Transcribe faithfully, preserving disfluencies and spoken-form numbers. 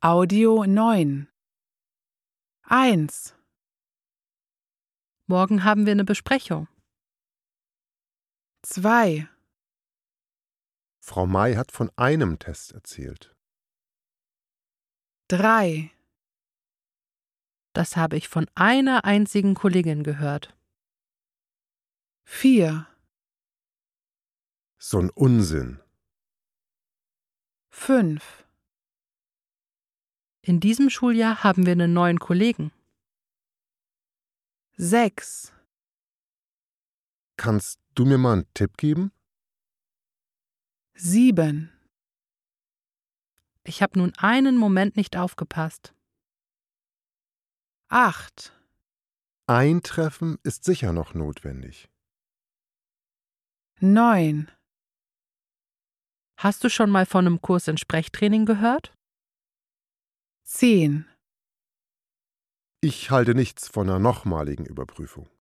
Audio neun. eins. Morgen haben wir eine Besprechung. zwei. Frau May hat von einem Test erzählt. drei. Das habe ich von einer einzigen Kollegin gehört. vier. So ein Unsinn. fünf. In diesem Schuljahr haben wir einen neuen Kollegen. sechs. Kannst du mir mal einen Tipp geben? sieben. Ich habe nun einen Moment nicht aufgepasst. acht. Ein Treffen ist sicher noch notwendig. neun. Hast du schon mal von einem Kurs in Sprechtraining gehört? zehn. Ich halte nichts von einer nochmaligen Überprüfung.